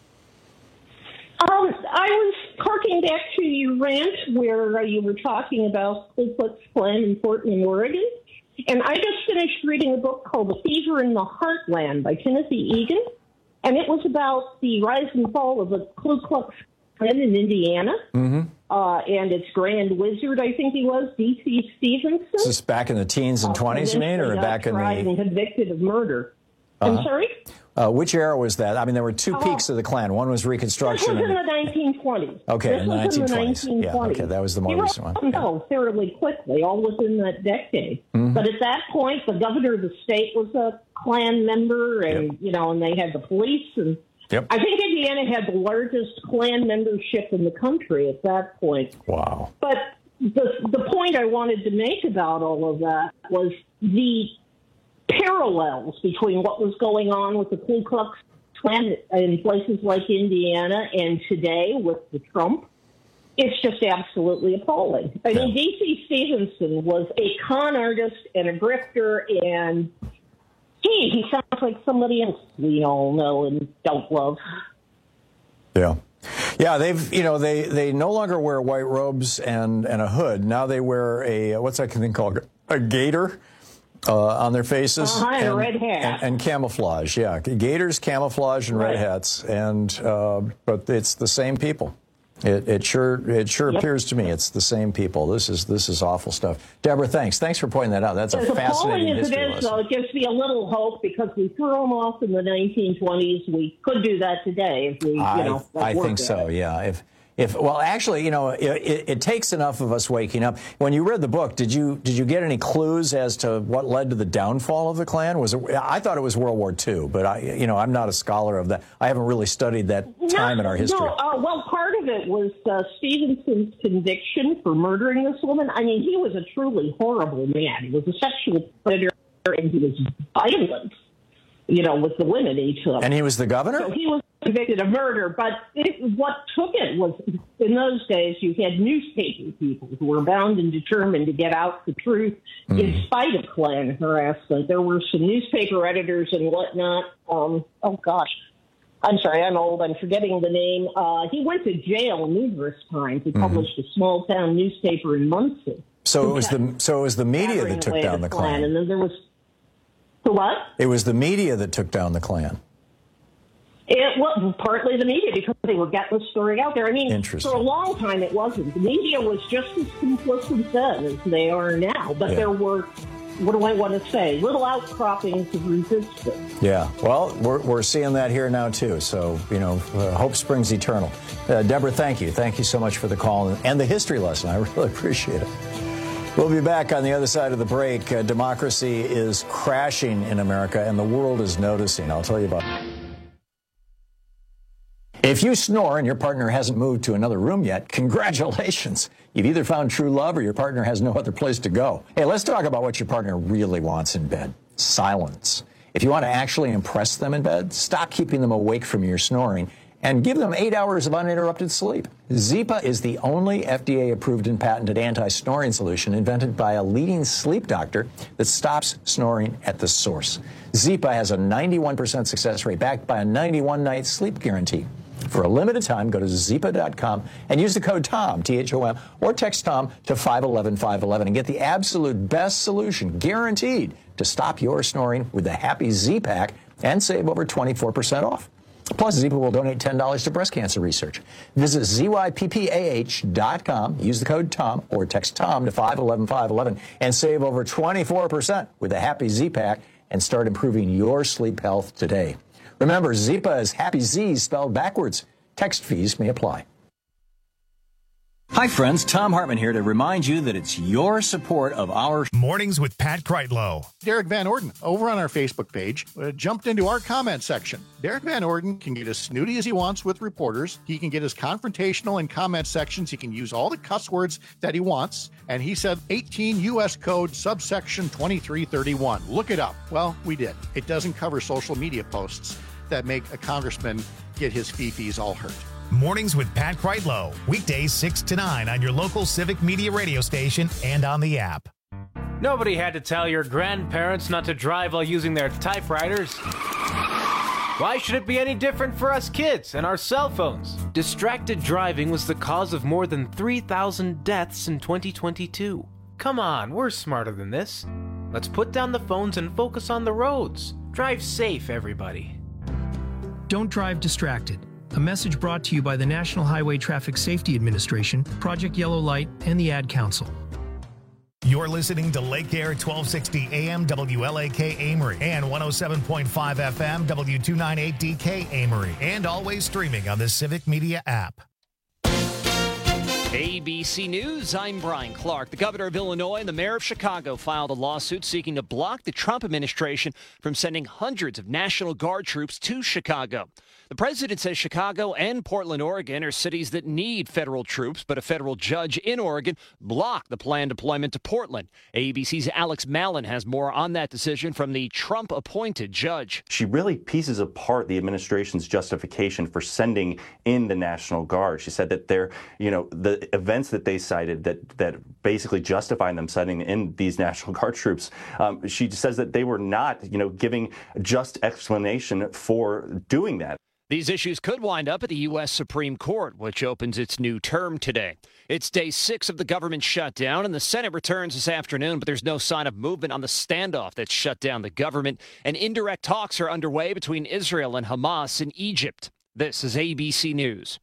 I was harking back to your rant where you were talking about Ku Klux Klan in Portland, Oregon. And I just finished reading a book called The Fever in the Heartland by Timothy Egan. And it was about the rise and fall of the Ku Klux Klan in Indiana. And its grand wizard, I think he was, D.C. Stevenson. Is this back in the teens and 20s, you mean, or back in the... and convicted of murder. I'm sorry? Which era was that? I mean, there were 2 peaks of the Klan. One was Reconstruction. This was in the 1920s. Okay, in the 1920s. 1920s. Yeah, okay, that was the more recent one. No, fairly quickly, all within that decade. But at that point, the governor of the state was a Klan member, and and they had the police, and I think Indiana had the largest Klan membership in the country at that point. Wow! But the point I wanted to make about all of that was the parallels between what was going on with the Ku Klux Klan in places like Indiana and today with the Trump. It's just absolutely appalling. I mean, D.C. Stevenson was a con artist and a grifter, and he sounds like somebody else we all know and don't love. Yeah. Yeah, they no longer wear white robes and a hood. Now they wear a, what's that thing called? A gaiter. On their faces and a red hat and camouflage, gaiters, camouflage, and red hats, and but it's the same people. It sure appears to me it's the same people. This is awful stuff. Deborah, thanks for pointing that out. That's a fascinating history lesson. Though, it gives me a little hope, because we threw them off in the 1920s. We could do that today if we, I think so. Yeah. Well, actually, it takes enough of us waking up. When you read the book, did you get any clues as to what led to the downfall of the Klan? I thought it was World War II, but I'm not a scholar of that. I haven't really studied that time in our history. Well, part of it was Stevenson's conviction for murdering this woman. I mean, he was a truly horrible man. He was a sexual predator, and he was violent, with the women he took. And he was the governor? So he was convicted of murder, but what took it was, in those days, you had newspaper people who were bound and determined to get out the truth in spite of Klan harassment. There were some newspaper editors and whatnot. Oh, gosh. I'm sorry, I'm old. I'm forgetting the name. He went to jail numerous times. He published a small-town newspaper in Muncie. So it was the media that took down the Klan. And then there was... The what? It was the media that took down the Klan. It was partly the media, because they were getting the story out there. I mean, for a long time it wasn't. The media was just as complicit then as they are now. But there were, what do I want to say, little outcroppings of resistance. Yeah, well, we're seeing that here now, too. So, hope springs eternal. Deborah, thank you. Thank you so much for the call and the history lesson. I really appreciate it. We'll be back on the other side of the break. Democracy is crashing in America, and the world is noticing. I'll tell you about it. If you snore and your partner hasn't moved to another room yet, congratulations. You've either found true love or your partner has no other place to go. Hey, let's talk about what your partner really wants in bed. Silence. If you want to actually impress them in bed, stop keeping them awake from your snoring and give them 8 hours of uninterrupted sleep. Zipa is the only FDA-approved and patented anti-snoring solution invented by a leading sleep doctor that stops snoring at the source. Zipa has a 91% success rate backed by a 91-night sleep guarantee. For a limited time, go to Zipa.com and use the code TOM, T-H-O-M, or text TOM to 511-511 and get the absolute best solution, guaranteed, to stop your snoring with the Happy Z-Pack and save over 24% off. Plus, Zipa will donate $10 to breast cancer research. Visit ZYPPAH.com, use the code TOM, or text TOM to 511511 and save over 24% with the Happy Z Pack and start improving your sleep health today. Remember, Zipa is Happy Z spelled backwards. Text fees may apply. Hi, friends. Tom Hartman here to remind you that it's your support of our Mornings with Pat Kreitlow. Derek Van Orden, over on our Facebook page, jumped into our comment section. Derek Van Orden can get as snooty as he wants with reporters. He can get as confrontational in comment sections. He can use all the cuss words that he wants. And he said 18 U.S. Code subsection 2331. Look it up. Well, we did. It doesn't cover social media posts that make a congressman get his fifis all hurt. Mornings with Pat Kreitlow. Weekdays 6 to 9 on your local Civic Media radio station and on the app. Nobody had to tell your grandparents not to drive while using their typewriters. Why should it be any different for us kids and our cell phones? Distracted driving was the cause of more than 3,000 deaths in 2022. Come on, we're smarter than this. Let's put down the phones and focus on the roads. Drive safe, everybody. Don't drive distracted. A message brought to you by the National Highway Traffic Safety Administration, Project Yellow Light, and the Ad Council. You're listening to Lake Air 1260 AM WLAK Amory and 107.5 FM W298DK Amory, and always streaming on the Civic Media app. ABC News, I'm Brian Clark. The governor of Illinois and the mayor of Chicago filed a lawsuit seeking to block the Trump administration from sending hundreds of National Guard troops to Chicago. The president says Chicago and Portland, Oregon are cities that need federal troops, but a federal judge in Oregon blocked the planned deployment to Portland. ABC's Alex Mallon has more on that decision from the Trump-appointed judge. She really pieces apart the administration's justification for sending in the National Guard. She said that the events that they cited that basically justifying them sending in these National Guard troops, she says that they were not, giving just explanation for doing that. These issues could wind up at the U.S. Supreme Court, which opens its new term today. It's day 6 of the government shutdown, and the Senate returns this afternoon, but there's no sign of movement on the standoff that shut down the government, and indirect talks are underway between Israel and Hamas in Egypt. This is ABC News.